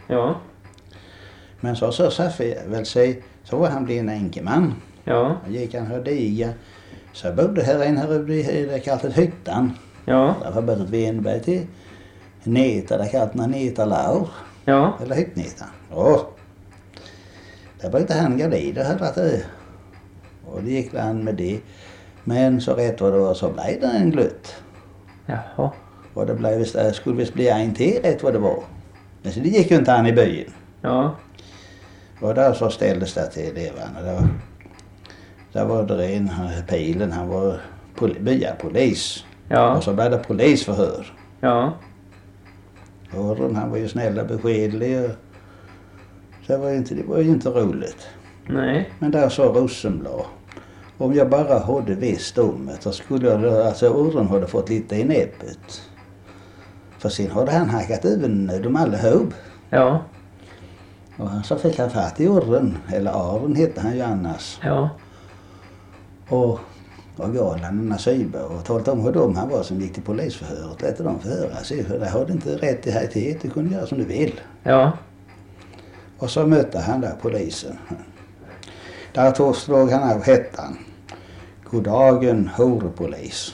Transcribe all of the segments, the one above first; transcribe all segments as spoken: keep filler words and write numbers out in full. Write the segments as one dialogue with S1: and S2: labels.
S1: Ja.
S2: Men så så Saffe väl sig så var han blev en enkeman.
S1: Ja.
S2: Och gick han och diga. Så bodde här en här uppe i det kallat hyttan.
S1: Ja.
S2: Där var både Venberg till Neta, det kallat man Neta Laur.
S1: Ja.
S2: Eller hyttneta. Ja. Där brukade han gå dit och höra det. Och det gick han med det. Men så rätt vad det var så blev det en glutt.
S1: Jaha.
S2: Och det blev, det skulle visst bli en till rätt vad det var. Men så det gick ju inte han i byn.
S1: Ja.
S2: Och där så ställdes det till det. Och där, där var det en, pilen, han var pol- byapolis.
S1: Ja.
S2: Och så blev det polisförhör.
S1: Ja.
S2: Och han var ju snäll och beskedlig. Och så det var ju inte, det var ju inte roligt.
S1: Nej.
S2: Men där sa Rosenblad. Om jag bara hade visst om det så skulle jag, alltså Orren hade fått lite i näppet. För sen hade han hackat även dem allihop.
S1: Ja.
S2: Och så fick han fatt i Orren, eller Aron hette han ju annars.
S1: Ja.
S2: Och, och gav han en sybe och talade om hur de han var som gick till polisförhöret. Lät dem förhöra sig. För det hade inte rätt i hejtighet, du kunde göra som du vill.
S1: Ja.
S2: Och så mötte han där polisen. Där tog slog han av hettan. Goddagen, horpolis.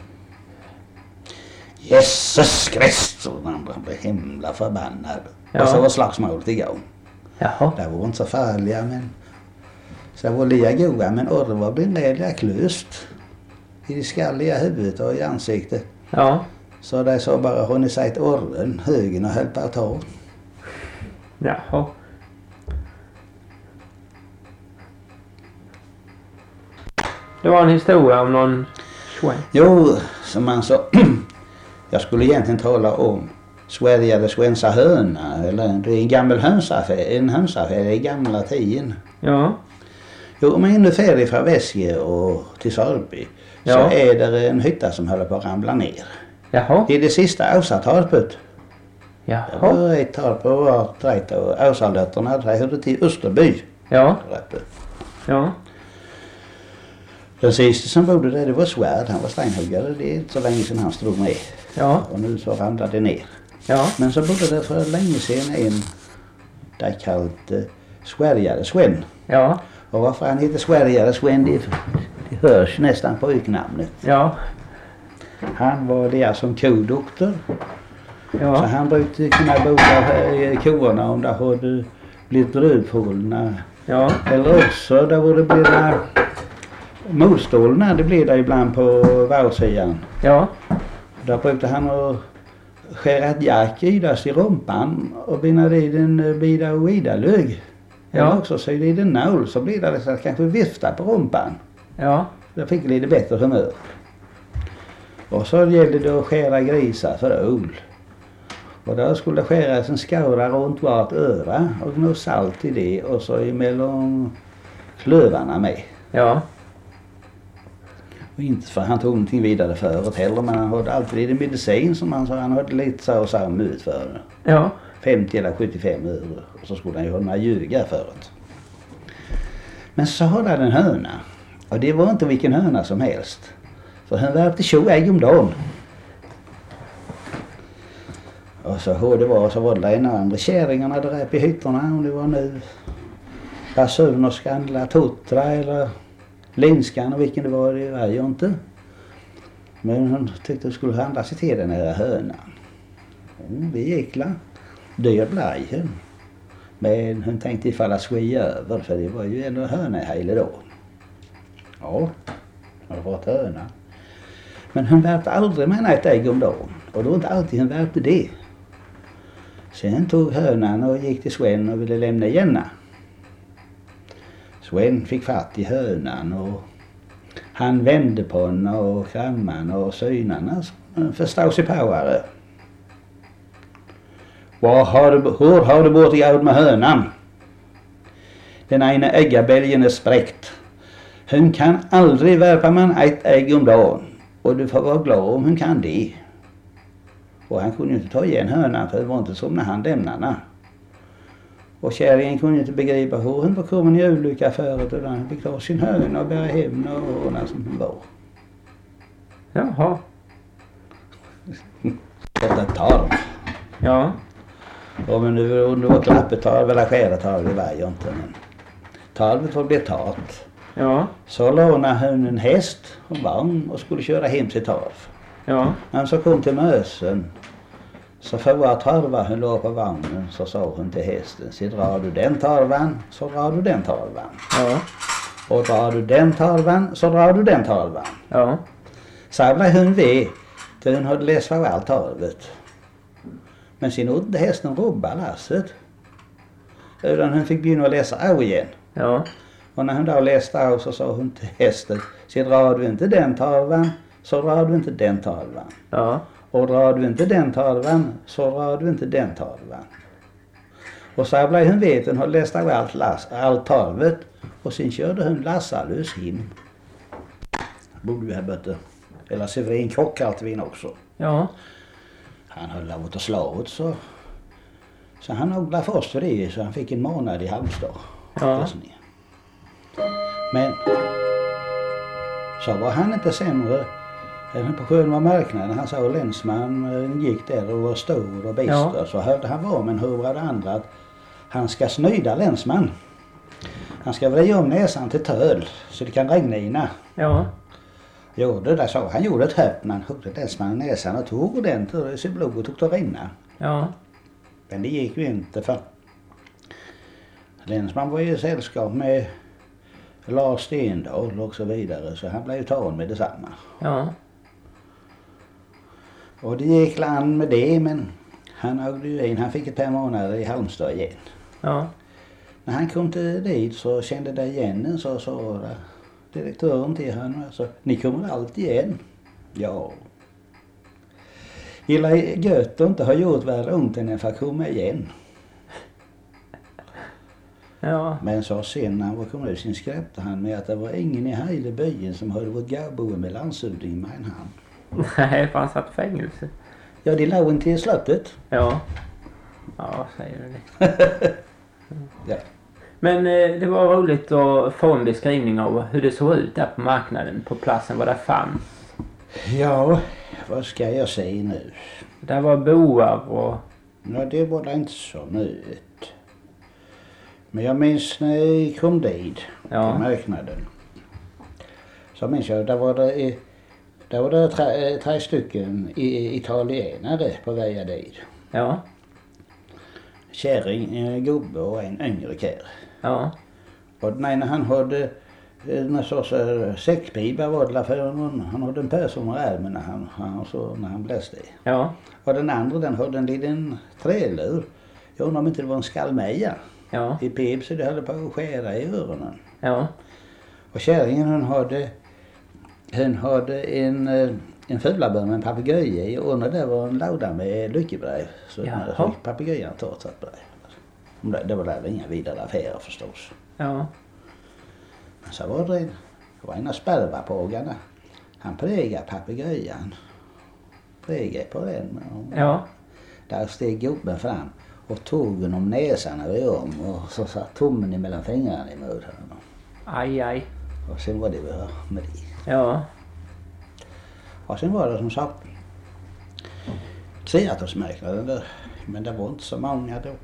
S2: Jesus Kristus, han blev himla förbannad.
S1: Ja.
S2: Och så var slagsmålet igång.
S1: Jaha.
S2: Det var inte så farliga men så det var lika goda men Orren var blindliga klöst i det skalliga huvudet och i ansiktet.
S1: Ja.
S2: Så det sa bara hon är sagt Orren, högen och höll på att ta.
S1: Jaha. Det var en historia om någon Sven.
S2: Jo, som man sa, jag skulle egentligen tala om Sverige eller svenska höna, eller det är en gammal hönsaffär, en hönsaffär i gamla tiden.
S1: Ja.
S2: Jo, om man är ungefär från Väske och till Sörby
S1: Ja.
S2: så är det en hytta som håller på att ramla ner.
S1: Jaha.
S2: Det är det sista Åsatorpet. Det
S1: Jaha.
S2: var ett torp på vart rätt och Åsaldötterna hörde till Österby.
S1: Ja.
S2: där uppe.
S1: Ja.
S2: Den sista som bodde där det var Svärd, han var steinhuggare, det är inte så länge sedan han stod med.
S1: Ja.
S2: Och nu så ramlade det ner.
S1: Ja.
S2: Men så bodde det för länge sedan en där kallt eh, Sverigare Sven.
S1: Ja.
S2: Och varför han heter Sverigare Sven det, det hörs nästan på yknamnet.
S1: Ja.
S2: Han var där som kodoktor. Så
S1: Ja.
S2: han brukade kunna bota eh, korna om det hade blivit rödfålna.
S1: Ja.
S2: Eller också där var det blivit motstålna, det blev det ibland på varvsidan.
S1: Ja.
S2: Där brukade han att skära ett jack i das i rumpan och binda i den bida och vida lög.
S1: Ja.
S2: Eller också så i den nål så blir det så att kanske vifta på rumpan.
S1: Ja.
S2: Då fick lite bättre humör. Och så gällde det att skära grisar för ull. Och då skulle det skäras en skåra runt vart öra och nå salt i det och så emellan klövarna med.
S1: Ja.
S2: Och inte för han tog någonting vidare förut heller men han hade alltid lite medicin som han sa han hade lite så och samma ut för.
S1: Ja.
S2: femtio eller sjuttiofem euro och så skulle han ju ha några ljuga förut. Men så hade han en höna och det var inte vilken höna som helst. För han värpte tjugo ägg om dagen. Och så hur det var så var det en andra kärringarna där uppe i hytterna om det var nu Basun och Skandla Tuttra eller Linskan och vilken det var det var ju inte. Men hon tyckte att skulle handla sig till den här hönan. Mm, det gick la. Dyr blev hon. Men hon tänkte ifall att svia över för det var ju ändå höna hela då. Ja, det har varit höna. Men hon värpte aldrig med ett ägg om dagen. Och då var inte alltid hon värpte det. Sen tog hönan och gick till Sven och ville lämna igen. Sven fick fatt i hönan och han vände på henne och kramman och synarna förstod sig påare. Vad har du, hur har du bort i med hönan? Den ena äggabälgen är spräckt. Hon kan aldrig värpa man ett ägg om dagen och du får vara glad om hon kan det. Och han kunde inte ta igen hönan för det var inte som när han lämnade. Och kärringen kunde inte begripa hur hon var kommen i olycka förut utan han fick ta sin höna och bära hem och ordna som hon var.
S1: Jaha.
S2: Detta tarv.
S1: Ja.
S2: Och men nu om det var klappetalv eller skäretalv, det var ju inte. Men talvet får bli tart.
S1: Ja.
S2: Så lånade hon en häst och vagn och skulle köra hem till torv.
S1: Ja.
S2: När hon så kom till Mösen så för att torva hon låg på vagnen så sa hon till hästen: så drar du den torvan så drar du den torvan.
S1: Ja.
S2: Och drar du den torvan så drar du den torvan.
S1: Ja.
S2: Så blev hon vid till hon hade läst för allt torvet. Men sen udde hästen rubba lasset. Utan hon fick börja läsa av igen.
S1: Ja.
S2: Och när hon då läste av så sa hon till hästen: så drar du inte den torvan så drar du inte den torvan.
S1: Ja.
S2: Och drar du inte den torvan så drar du inte den torvan. Och så blev hon vet hon hade läst av allt, lass, allt torvet. Och sen körde hon lassalös hem. Borde vi ha bötte. Eller Severin Kock allt vin också.
S1: Ja.
S2: Han höll av att slå ut så. Så han ogla först för det så han fick en månad i Halmstad.
S1: Ja.
S2: Men så var han inte sämre än på Sjönva marknaden. Han sa länsman gick där och var stor och bister. Ja. Så hörde han var men hur var det andra att han ska snyda länsman. Han ska vrida om näsan till töl så det kan regna ina.
S1: Ja.
S2: Gjorde det så. Han gjorde ett höpp när han huggde länsmannen näsan och tog ordentligt och så blodet tog att rinna.
S1: Ja.
S2: Men det gick ju inte för länsman var ju i sällskap med Lars Stendahl och så vidare så han blev ju tagen med detsamma.
S1: Ja.
S2: Och det gick land med det men han högde ju in, han fick ett par månader i Halmstad igen.
S1: Ja.
S2: När han kom till dit så kände det igen en så sa direktören till honom alltså, ni kommer alltid igen. Ja. Gillar gött och inte har gjort värre ont än för att komma igen.
S1: Ja.
S2: Men så sen när han var kommit ut sin skräpte han med att det var ingen i hela byn som hade varit gärboende med landshövding med en hand.
S1: Nej, för han satt i fängelse.
S2: Ja, det låg inte i slottet.
S1: Ja. Ja, säger du det.
S2: Ja.
S1: Men eh, det var roligt att få en beskrivning av hur det såg ut där på marknaden, på platsen vad det fanns.
S2: Ja, vad ska jag säga nu?
S1: Där var boar och...
S2: Ja, det var det inte så nytt. Men jag minns när jag kom dit
S1: ja.
S2: på marknaden. Så minns jag, där var det, där var det tre, tre stycken italienare på väg dit.
S1: Ja.
S2: Kärring, en gubbe och en yngre kär.
S1: Ja.
S2: Och den ena han hade en sorts säckpipa var det för honom. Han hade en pös under armen när han, han, så, när han bläste i.
S1: Ja.
S2: Och den andra den hade en liten trälur. Jag undrar om inte det var en skallmeja.
S1: Ja.
S2: I pip så det höll på att skära i öronen.
S1: Ja. Och
S2: kärringen hon hade, hon hade en, en fulabör med en papegoja i och under där var en låda med lyckebrev. Så ja. Papegojan tar ett brev. Det var där inga vidare affärer förstås.
S1: Ja.
S2: Men så var det en, det var en av spärrvapågarna. Han prägade papegojan. Prägade på den.
S1: Ja.
S2: Där steg gubben fram och tog den om näsan över om och så satt tummen emellan fingrarna emot honom.
S1: Aj, aj.
S2: Och sen var det väl med det.
S1: Ja.
S2: Och sen var det som sagt kreatursmarknaden där. Men det var inte så många då.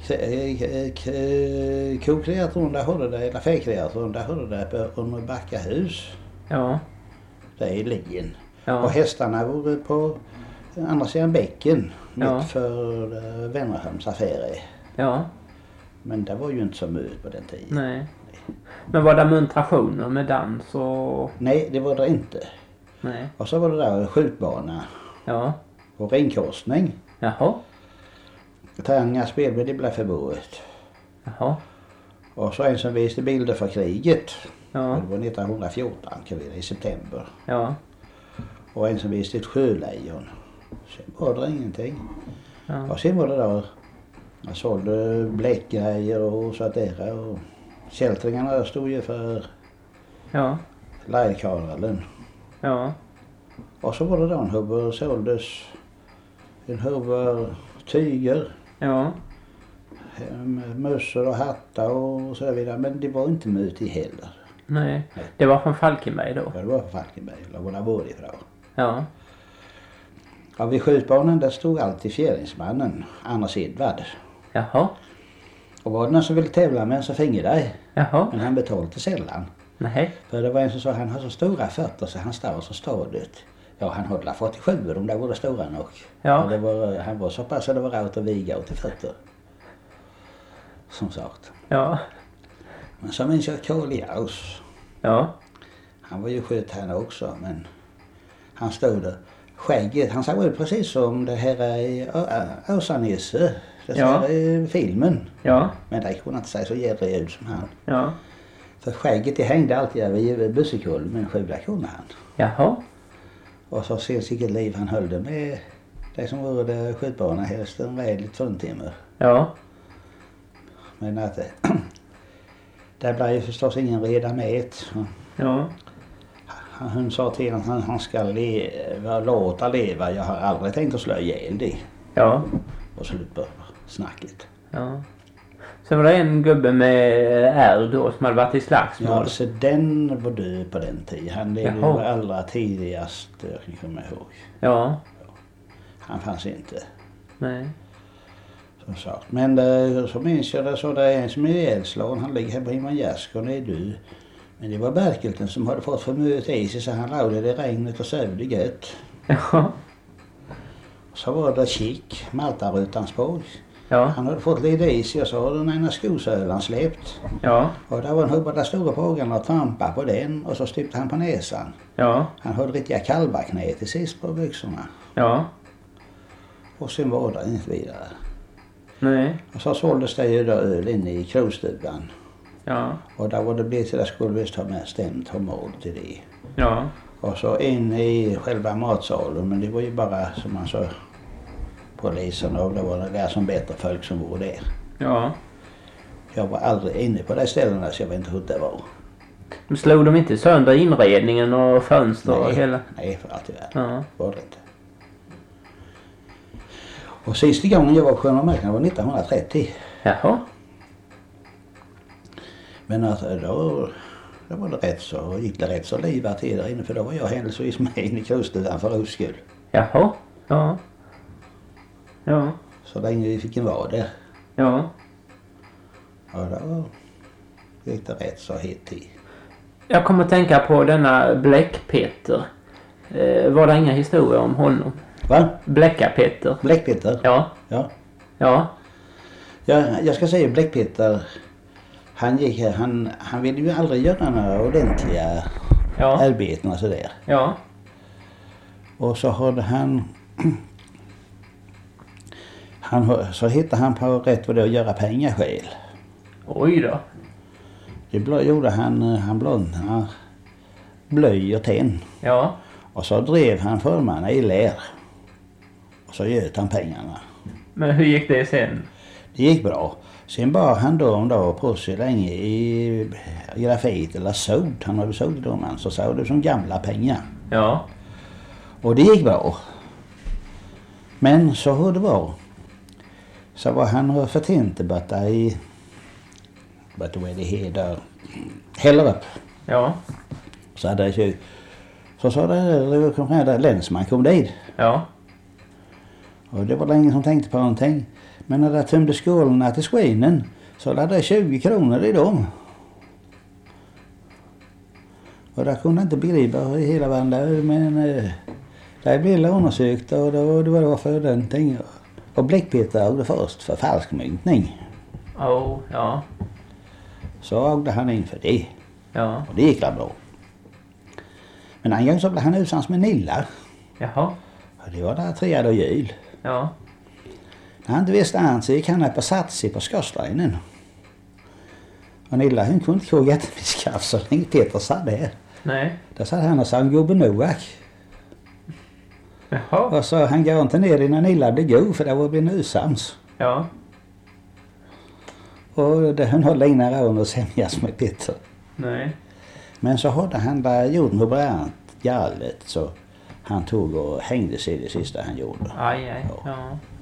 S2: Kokreaturen där hörde det, eller fäkreaturen där hörde det på under Backahus.
S1: Ja.
S2: Det är i Lien.
S1: Ja.
S2: Och hästarna var på andra sidan bäcken.
S1: Ja.
S2: Mitt för uh, Vännerhams affärer.
S1: Ja.
S2: Men det var ju inte så mycket på den tiden.
S1: Nej. Nej. Men var det demonstrationer med dans och...
S2: Nej, det var det inte.
S1: Nej.
S2: Och så var det där skjutbana.
S1: Ja.
S2: Och ringkorsning.
S1: Jaha.
S2: Träningar spel med det blev förbudet.
S1: Jaha.
S2: Och så en som visade bilder för kriget.
S1: Ja.
S2: Det var nittonhundrafjorton kan vi, i september.
S1: Ja.
S2: Och en som visade ett sjölejon. Sen var det ingenting.
S1: Ja.
S2: Och sen var det där. Jag sålde bläckgrejer och så där. Och kältringarna stod ju för
S1: ja.
S2: lejkarlen.
S1: Ja.
S2: Och så var det då en huvud såldes. En huvud tyger.
S1: Ja.
S2: Mössor och hattar och så vidare. Men det var inte mycket heller.
S1: Nej. Nej. Det var från Falkenberg då?
S2: Ja, det var från Falkenberg. Eller var det var ifrån.
S1: Ja.
S2: Ja, vid skjutbanan där stod alltid fjäringsmannen, Anders Edvard.
S1: Jaha.
S2: Och var det någon som ville tävla med så finge dig.
S1: Jaha.
S2: Men han betalade sällan.
S1: Nej.
S2: För det var en som sa han har så stora fötter så han står så stadigt. Ja, han hade fyrtiosju, de där var stora nog.
S1: Ja.
S2: Och det var, han var så pass att det var råt att viga åt till fötter. Som sagt.
S1: Ja.
S2: Men så minns jag Karl Jaus.
S1: Ja.
S2: Han var ju skjut han också, men han stod där. Skägget, han såg ut precis som det här i Åsa-Nisse. Det ser
S1: Ja.
S2: i filmen.
S1: Ja.
S2: Men det kunde inte säga så jävla ut som han.
S1: Ja.
S2: För skägget det hängde alltid över bussekull, men skjuta kunde han.
S1: Jaha.
S2: Och så sen sitt liv han höll det med det som var det skjutbana hästen redligt fruntimmer.
S1: Ja.
S2: Men att det blev ju förstås ingen reda med ett.
S1: Ja.
S2: Han, han sa till att han, han ska leva, låta leva. Jag har aldrig tänkt att slå ihjäl det.
S1: Ja.
S2: Och slut på snacket.
S1: Ja. Så var det en gubbe med ärr då som hade varit i slagsmål.
S2: Ja, så den var död på den tiden. Han levde ju
S1: Jaha.
S2: allra tidigast, jag kan komma ihåg.
S1: Ja.
S2: Han fanns inte.
S1: Nej.
S2: Som sagt. Men det, så minns jag det så det är en som är ihjälslagen. Han ligger hemma i min gärsk och är död. Men det var Berkelten som hade fått för mycket i sig så han låg i regnet och sövde gött.
S1: Ja.
S2: Så var det Kik, Maltarutans påg.
S1: Ja.
S2: Han hade fått lite i sig och så hade den ena skosölan släppt.
S1: Ja.
S2: Och där var en hubba där stora pågarna och trampade på den och så stypte han på näsan.
S1: Ja.
S2: Han hade riktiga kalvaknä till sist på byxorna.
S1: Ja.
S2: Och sen var det inte vidare.
S1: Nej.
S2: Och så såldes det ju då öl inne i krogstugan.
S1: Ja.
S2: Och där var det blivit till att skulle visst ha med stämt hormon till det.
S1: Ja.
S2: Och så in i själva matsalen, men det var ju bara som man sa polisen och det var det där som bättre folk som var där.
S1: Ja.
S2: Jag var aldrig inne på de ställena så jag vet inte hur det var.
S1: Men slog de inte sönder inredningen och fönster och
S2: Nej,
S1: hela?
S2: nej för allt i världen.
S1: Ja.
S2: Var det inte. Och sista gången jag var på Sjömarmarknaden var nittonhundratrettio.
S1: Jaha.
S2: Men att då, då var det rätt så, gick det rätt så livat till där inne för då var jag händelsevis med in i krogstugan för ros skull.
S1: Jaha. Ja. Ja.
S2: Så länge vi fick en vara där.
S1: Ja.
S2: Och då gick det rätt så hit till.
S1: Jag kommer att tänka på denna Bläck-Peter. Eh, var det inga historier om honom?
S2: Va?
S1: Bläcka-Peter.
S2: Bläckpeter?
S1: Ja.
S2: Ja.
S1: Ja.
S2: Ja, jag ska säga Bläckpeter. Han gick han, han ville ju aldrig göra några ordentliga
S1: Ja.
S2: arbeten och sådär.
S1: Ja.
S2: Och så hade han, han så hittade han på rätt vad det att göra pengaskäl.
S1: Oj då.
S2: Det blå, gjorde han, han blånade blöj och tenn.
S1: Ja.
S2: Och så drev han formarna i lär. Och så göt han pengarna.
S1: Men hur gick det sen?
S2: Det gick bra. Sen bar han då om då på sig länge i grafit eller såd. Han hade såd om han så såg det som gamla pengar.
S1: Ja.
S2: Och det gick bra. Men så hur det var. Så var han och förtintebatta i vad det heter Hällerup.
S1: Ja.
S2: Så hade jag ju så sa det kom här där länsman kom dit.
S1: Ja.
S2: Och det var länge som tänkte på någonting. Men när jag tömde skålarna till skinen så hade jag tjugo kronor i dem. Och det kunde inte begripa i hela världen. Men eh, det blev undersökt och det var, det var för den ting. Och Bläckpeter åkte först för falskmyntning.
S1: Oh, ja.
S2: Så åkte han in för det.
S1: Ja.
S2: Och det gick bra. Men en gång så blev han utsams med Nilla.
S1: Jaha.
S2: Och det var där tredje och jul.
S1: Ja.
S2: När han inte visste han så gick han upp och satte sig på skorstenen. Och Nilla hon kunde inte koga ett skaff så länge Peter satt där.
S1: Nej.
S2: Där satt han och sa gubben Noak.
S1: Jaha.
S2: Och så han går inte ner innan Nilla blev god för det var blivit usams.
S1: Ja.
S2: Och det hon höll innan rån och sämjas med Peter.
S1: Nej.
S2: Men så hade han där gjort något brant galet så han tog och hängde sig det sista han gjorde.
S1: Aj, aj. Ja.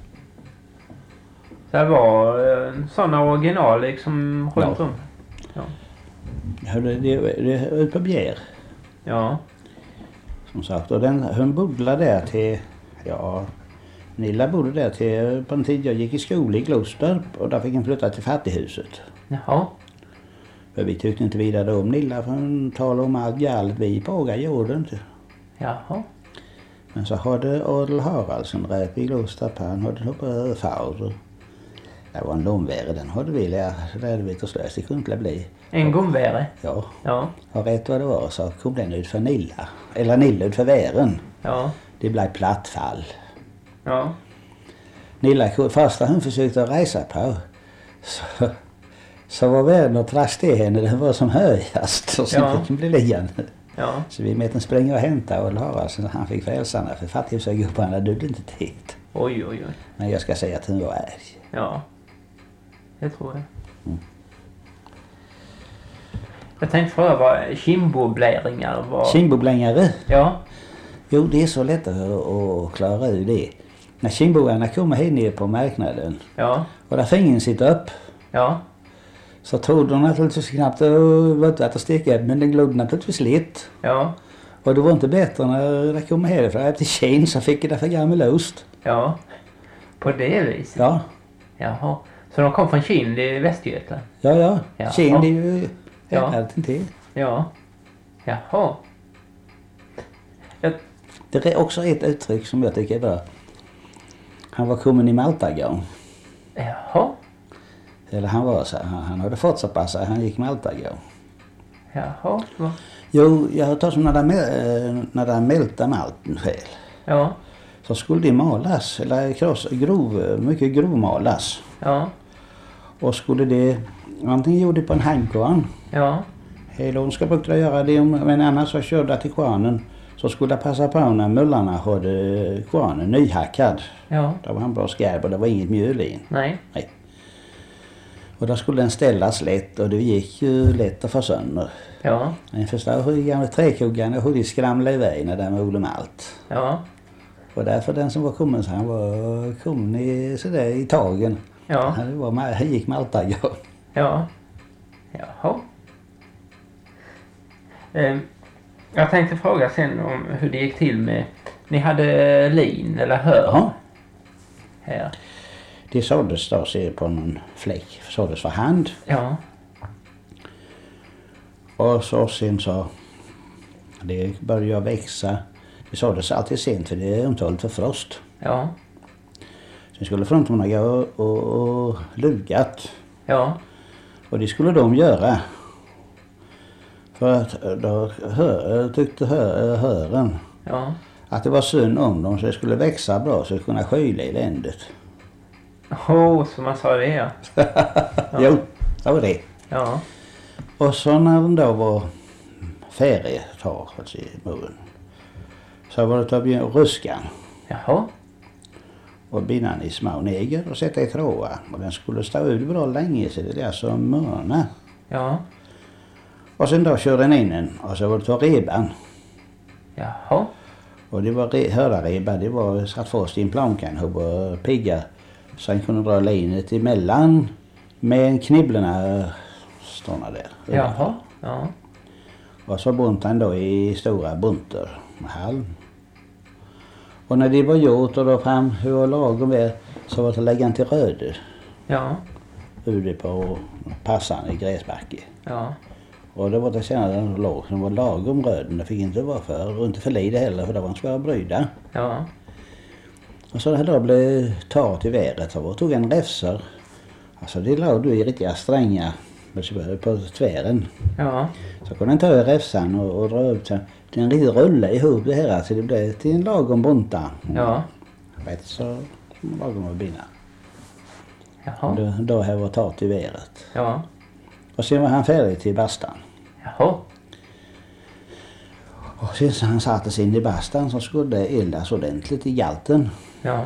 S1: Så det var eh, sådana original liksom runt
S2: Ja.
S1: om. Ja.
S2: Ja, det, det, det är ut på Bjär.
S1: Ja.
S2: Som sagt, och den, hon bodde där till, ja, Nilla bodde där till på en tid jag gick i skola i Gloster och där fick han flytta till fattighuset.
S1: Jaha.
S2: För vi tyckte inte vidare om Nilla för han talade om allt galet vi pågar gjorde inte.
S1: Jaha.
S2: Men så hade Adel Haraldsen rätt i Gloster på han hade hoppat far. Det var en lomväre, den hade vi lärt, det hade vi till slös, det kunde inte bli.
S1: En gomväre?
S2: Ja.
S1: Ja.
S2: Och rätt vad det var så kom den ut för Nilla, eller Nilla ut för vären.
S1: Ja.
S2: Det blev plattfall.
S1: Ja.
S2: Nilla, första hon försökte resa på, så, så var vären och trast i henne, den var som höjast och så
S1: Ja.
S2: fick hon bli liggande.
S1: Ja.
S2: Så vi med den springa och hämta och Haraldsen, han fick frälsarna för fattighusgubbarna dödde inte tid.
S1: Oj, oj, oj.
S2: Men jag ska säga att hon var arg.
S1: Ja. Det tror jag.
S2: Mm.
S1: Jag tänkte fråga vad kimbobläringar var.
S2: Kimboblängare?
S1: Ja.
S2: Jo, det är så lätt att, att klara ut det. När kimboarna kommer här nere på marknaden
S1: Ja.
S2: och där fingern sitter upp
S1: Ja.
S2: så tog de naturligtvis knappt att, att steka men den glodde naturligtvis lite.
S1: Ja.
S2: Och det var inte bättre när det kom härifrån efter Kina så fick jag det för gammal ost.
S1: Ja. På det viset?
S2: Ja,
S1: Jaha. Så de kom från Kind i Västergötland?
S2: ja, ja.
S1: Jaha.
S2: Kina det är ju
S1: Ja.
S2: allting till.
S1: Ja. Jaha. Jag...
S2: Det är också ett uttryck som jag tycker är bra. Han var kommen i Maltagång.
S1: Jaha.
S2: Eller han var så han, han hade fått så pass att han gick Maltagång.
S1: Jaha. Va?
S2: Jo, jag har tagit som när det, mä- när det mälta malten själv.
S1: Ja.
S2: Så skulle det malas, eller kross, grov, mycket grovmalas.
S1: Ja.
S2: Och skulle det, antingen gjorde det på en handkvarn.
S1: Ja.
S2: Eller hon ska brukta göra det, om- men annars så körde jag till kvarnen. Så skulle det passa på när mullarna hade kvarnen nyhackad.
S1: Ja.
S2: Det var en bra skarp och det var inget mjöl i.
S1: Nej.
S2: Och då skulle den ställas lätt och det gick ju lätt att få sönder.
S1: Ja.
S2: Men jag förstår hur gamla träkuggarna hur de skramlade iväg när de odlade malt.
S1: Ja.
S2: Och därför den som var kommen så han var kommen i, sådär, i tagen.
S1: Ja.
S2: Han, var, han gick Maltagång.
S1: Ja. Jaha. Eh, jag tänkte fråga sen om hur det gick till med... Ni hade lin eller hör
S2: Ja.
S1: här.
S2: Det såddes då ser på någon fläck. Såddes för hand.
S1: Ja.
S2: Och så sen så det började växa. Det såddes alltid sent för det är omtalet för frost.
S1: Ja.
S2: Sen skulle fronterna gå och, och, och lugat.
S1: Ja.
S2: Och det skulle de göra. För att då hör, tyckte hör, hören
S1: Ja.
S2: att det var synd om dem så det skulle växa bra så det kunde skyla eländet.
S1: Åh, oh, som man sa det ja. Ja.
S2: Jo, det var det.
S1: Ja.
S2: Och så när den då var färdig tar alltså i munnen så var det att ta björn ruskan
S1: Jaha.
S2: och binda den i små neger och sätta i trådar. Och den skulle stå ut bra länge så det är alltså mörna.
S1: Ja.
S2: Och sen då körde den in den och så var det ta reban.
S1: Jaha.
S2: Och det var re, hörareba, det var satt fast i en plankan och pigga. Sen kunde dra linet emellan med knibblarna stående där.
S1: Jaha. Ja.
S2: Och så buntade han då i stora buntar med halm. Och när det var gjort och då fram hur lagom är så var det att lägga han till röde.
S1: Ja.
S2: Ute på passan i gräsbacke.
S1: Ja.
S2: Och det var det senare den låg som var lagom röden. Det fick inte vara för och inte för lite heller för det var en svår bryda.
S1: Ja.
S2: Och så det här då blev tat i väret så tog en räfsar. Alltså det låg du i riktiga strängar på tvären.
S1: Ja.
S2: Så kunde han ta i räfsan och, och dra upp så den riktigt rulla ihop det här så det blev till en lagom bunta.
S1: Ja.
S2: Rätt så lagom att binda.
S1: Jaha.
S2: Då, då här var tat i väret.
S1: Ja.
S2: Och sen var han färdig till bastan.
S1: Jaha.
S2: Och sen så han satte sig in i bastan så skulle det eldas ordentligt i galten.
S1: Ja.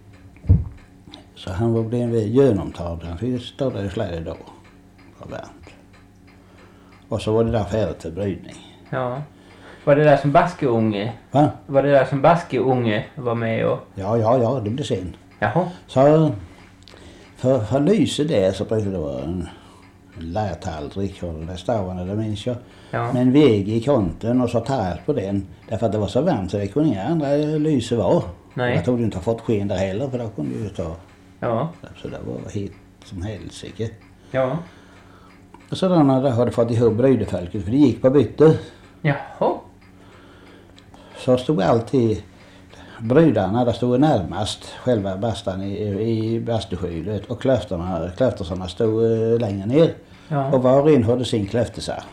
S2: Så han var blev genomtagd. Han fick stå där i flera dagar. Var varmt. Och så var det där färdigt till brytning.
S1: Ja. Var det där som baskeunge?
S2: Va?
S1: Var det där som baskeunge var med och...
S2: Ja, ja, ja, det blev sen.
S1: Jaha.
S2: Så för, för lyse där så brukade det vara en, en lärtallrik och där stavarna, det minns jag.
S1: Ja.
S2: Med en väg i kanten och så tall på den. Därför att det var så varmt så det kunde inga andra lyse vara.
S1: Nej.
S2: Jag trodde ju inte ha fått sken där heller för då kunde ju ta.
S1: Ja.
S2: Så det var hit som helsike.
S1: Ja.
S2: Och så då när jag hade fått ihop brydefolket för det gick på bytte.
S1: Jaha.
S2: Så stod alltid brydarna, där stod närmast själva bastan i, i bastuskyddet och klöfterna, klöftersarna stod uh, längre ner.
S1: Ja.
S2: Och var och en hade sin klöftesa.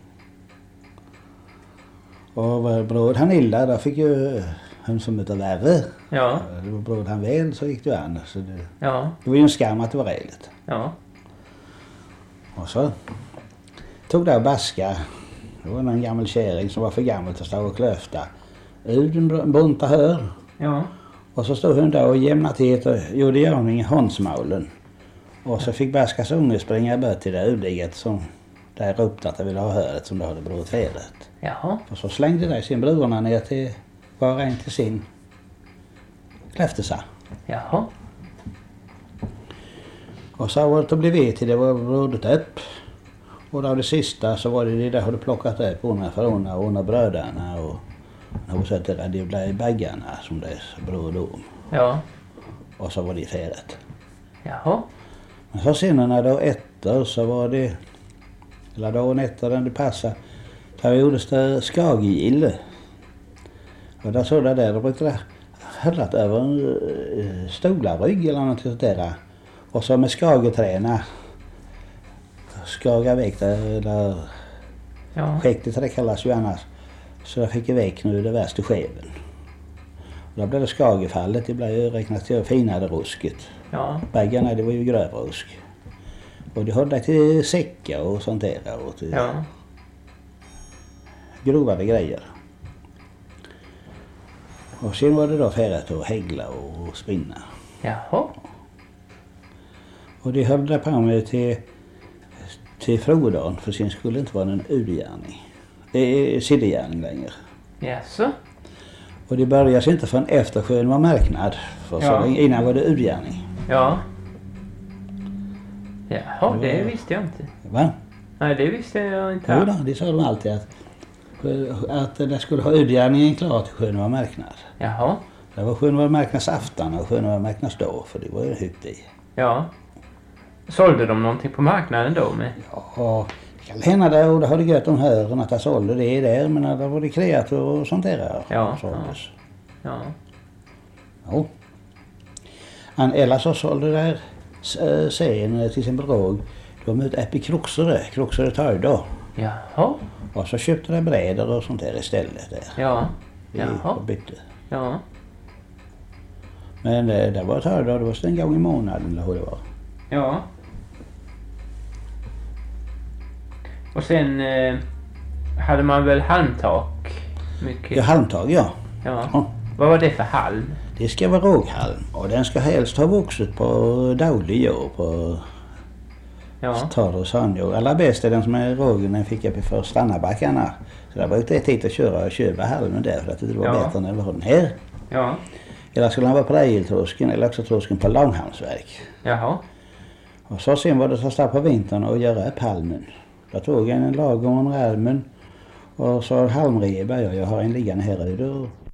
S2: Och bror han illa, där fick ju han som utav värre.
S1: Ja.
S2: Det var bror han väl så gick det an. Så det,
S1: Ja.
S2: det var ju en skam att det var regligt.
S1: Ja.
S2: Och så tog det och baska. Det var en gammal kärring som var för gammal att stå och klöfta. Ut en bunta hör.
S1: Ja.
S2: Och så stod hon där och jämnade till och gjorde i ordning håndsmålen. Och så fick Baskas unge springa bort till det uliget som där ropte att jag ville ha höret som det hade brutit färdigt.
S1: Jaha.
S2: Och så slängde de sin brorna ner till var och en till sin kläftesa.
S1: Jaha.
S2: Och så var det att bli vet till det var brudet upp. Och då det sista så var det det där hade plockat upp unna för unna och unna bröderna och och så att det blev baggarna som det bror om.
S1: Ja.
S2: Och så var det färdigt.
S1: Jaha.
S2: Men så sen när då efter så var det, eller dagen efter när det passade, då gjordes det skaggill. Och där såg det där, då brukade det höllat över en stolarrygg eller något sånt där. Och så med skageträna skaga väck det, eller
S1: Ja.
S2: skäktet det kallas ju annars. Så jag fick iväg nu det värsta skeven. Och då blev det skagefallet, det blev ju räknat till finare rusket.
S1: Ja.
S2: Baggarna det var ju grövrusk. Och det hade till säckar och sånt där och till
S1: Ja.
S2: grovade grejer. Och sen var det då färdigt att hägla och spinna.
S1: Jaha.
S2: Och det höll det på med till, till frodagen för sen skulle det inte vara någon udgärning. Det är siddegärning längre.
S1: Jaså?
S2: Och det började sig inte förrän efter sjön var marknad. För
S1: Ja.
S2: så innan var det udgärning.
S1: Ja. Jaha, det visste jag inte.
S2: Va?
S1: Nej, det visste jag inte.
S2: Jo då, det sa de alltid att, att det skulle ha udgärningen klar till sjön var marknad.
S1: Jaha.
S2: Det var sjön var marknads afton och sjön var marknads dag för det var ju högt i.
S1: Ja. Sålde de någonting på marknaden då med?
S2: Ja, det kan hända där och det hade gött om hören att jag sålde det där men där var det kreatur och sånt där.
S1: Ja,
S2: såldes.
S1: Ja.
S2: Jo. Han eller så sålde där sen till sin bror. De ut uppe i Kroksere, Kroksere Töjda.
S1: Jaha.
S2: Och så köpte de brädor och sånt där istället där.
S1: Ja.
S2: Vi
S1: Jaha.
S2: bytte.
S1: Ja.
S2: Men det, det var Töjda, det var en gång i månaden eller hur det var.
S1: Ja. Och sen eh, hade man väl halmtak? Mycket.
S2: Ja, halmtag ja.
S1: Ja.
S2: Ja.
S1: Vad var det för halm?
S2: Det ska vara råghalm och den ska helst ha vuxit på dålig jord på
S1: Ja.
S2: torr och sandjord. Allra bäst är den som är rågen den fick jag för Stannabackarna. Så där brukade jag titta och köra och köpa halmen där för att det var
S1: Ja.
S2: bättre än det var den här.
S1: Ja.
S2: Eller skulle han vara på Rejiltrosken eller också trosken på Långhamnsverk.
S1: Jaha.
S2: Och så sen var det att stå på vintern och göra upp halmen. Då tog jag en lagom om rärmen och så halmreba jag. Jag har en liggande här ute och